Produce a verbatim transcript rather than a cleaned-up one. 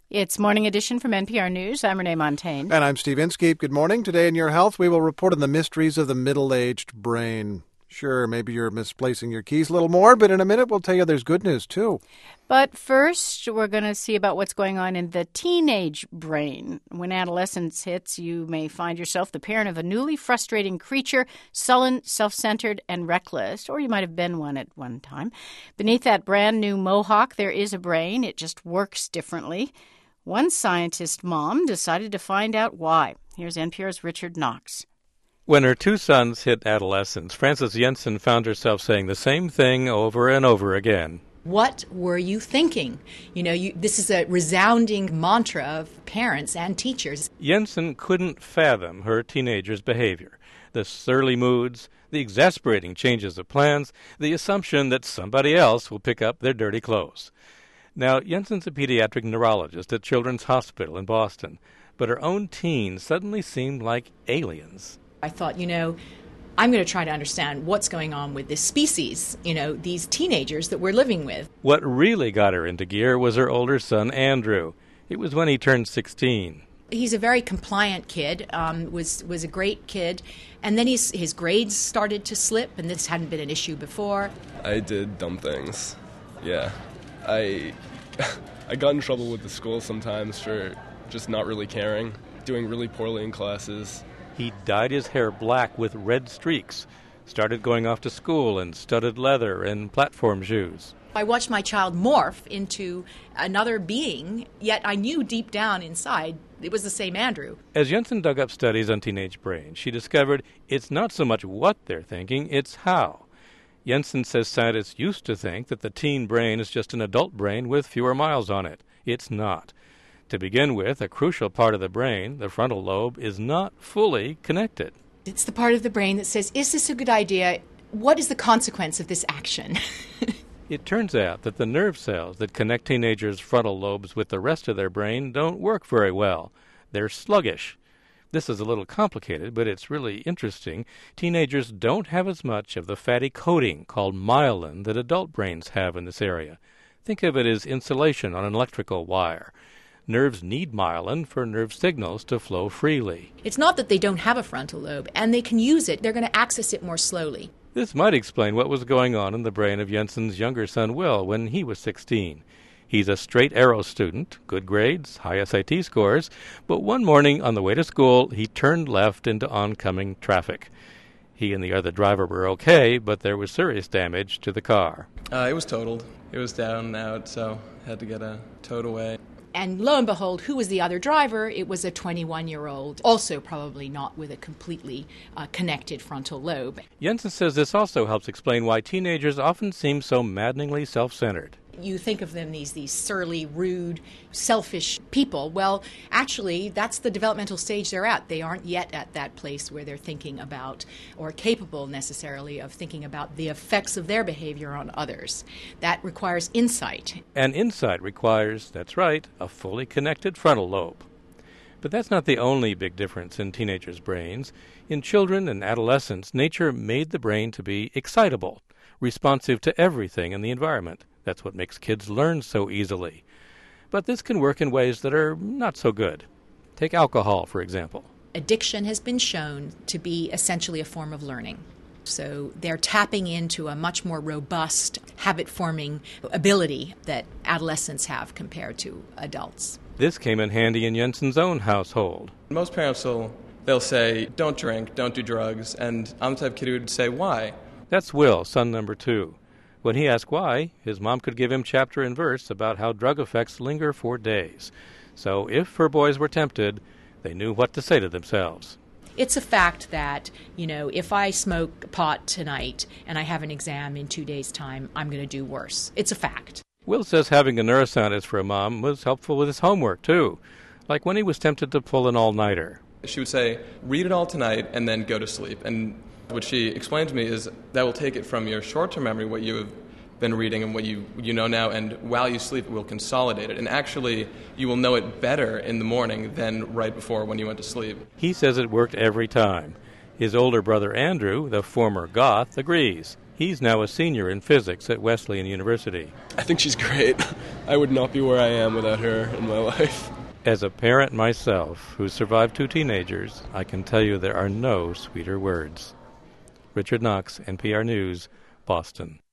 It's Morning Edition from N P R News. I'm Renee Montaigne. And I'm Steve Inskeep. Good morning. Today in Your Health, we will report on the mysteries of the middle-aged brain. Sure, maybe you're misplacing your keys a little more, but in a minute we'll tell you there's good news, too. But first, we're going to see about what's going on in the teenage brain. When adolescence hits, you may find yourself the parent of a newly frustrating creature, sullen, self-centered, and reckless, or you might have been one at one time. Beneath that brand new mohawk, there is a brain. It just works differently. One scientist mom decided to find out why. Here's N P R's Richard Knox. When her two sons hit adolescence, Frances Jensen found herself saying the same thing over and over again. What were you thinking? You know, you, this is a resounding mantra of parents and teachers. Jensen couldn't fathom her teenagers' behavior. The surly moods, the exasperating changes of plans, the assumption that somebody else will pick up their dirty clothes. Now, Jensen's a pediatric neurologist at Children's Hospital in Boston, but her own teens suddenly seemed like aliens. I thought, you know, I'm going to try to understand what's going on with this species, you know, these teenagers that we're living with. What really got her into gear was her older son, Andrew. It was when he turned sixteen. He's a very compliant kid, um, was was a great kid, and then he's, his grades started to slip, and this hadn't been an issue before. I did dumb things, yeah. I I got in trouble with the school sometimes for just not really caring, doing really poorly in classes. He dyed his hair black with red streaks, started going off to school in studded leather and platform shoes. I watched my child morph into another being, yet I knew deep down inside it was the same Andrew. As Jensen dug up studies on teenage brains, she discovered it's not so much what they're thinking, it's how. Jensen says scientists used to think that the teen brain is just an adult brain with fewer miles on it. It's not. To begin with, a crucial part of the brain, the frontal lobe, is not fully connected. It's the part of the brain that says, is this a good idea? What is the consequence of this action? It turns out that the nerve cells that connect teenagers' frontal lobes with the rest of their brain don't work very well. They're sluggish. This is a little complicated, but it's really interesting. Teenagers don't have as much of the fatty coating called myelin that adult brains have in this area. Think of it as insulation on an electrical wire. Nerves need myelin for nerve signals to flow freely. It's not that they don't have a frontal lobe, and they can use it. They're going to access it more slowly. This might explain what was going on in the brain of Jensen's younger son, Will, when he was sixteen. He's a straight arrow student, good grades, high S A T scores, but one morning on the way to school, he turned left into oncoming traffic. He and the other driver were okay, but there was serious damage to the car. Uh, it was totaled. It was down and out, so had to get a towed away. And lo and behold, who was the other driver? It was a twenty-one-year-old, also probably not with a completely uh, connected frontal lobe. Jensen says this also helps explain why teenagers often seem so maddeningly self-centered. You think of them these these surly, rude, selfish people. Well, actually, that's the developmental stage they're at. They aren't yet at that place where they're thinking about or capable necessarily of thinking about the effects of their behavior on others. That requires insight. And insight requires, that's right, a fully connected frontal lobe. But that's not the only big difference in teenagers' brains. In children and adolescents, nature made the brain to be excitable, responsive to everything in the environment. That's what makes kids learn so easily. But this can work in ways that are not so good. Take alcohol, for example. Addiction has been shown to be essentially a form of learning. So they're tapping into a much more robust habit-forming ability that adolescents have compared to adults. This came in handy in Jensen's own household. Most parents will they'll say, don't drink, don't do drugs, and I'm the type of kid who would say, why? That's Will, son number two. When he asked why, his mom could give him chapter and verse about how drug effects linger for days. So if her boys were tempted, they knew what to say to themselves. It's a fact that, you know, if I smoke pot tonight and I have an exam in two days' time, I'm going to do worse. It's a fact. Will says having a neuroscientist for a mom was helpful with his homework, too, like when he was tempted to pull an all-nighter. She would say, read it all tonight and then go to sleep. And what she explained to me is that will take it from your short-term memory, what you have been reading and what you you know now, and while you sleep, it will consolidate it. And actually, you will know it better in the morning than right before when you went to sleep. He says it worked every time. His older brother Andrew, the former goth, agrees. He's now a senior in physics at Wesleyan University. I think she's great. I would not be where I am without her in my life. As a parent myself who survived two teenagers, I can tell you there are no sweeter words. Richard Knox, N P R News, Boston.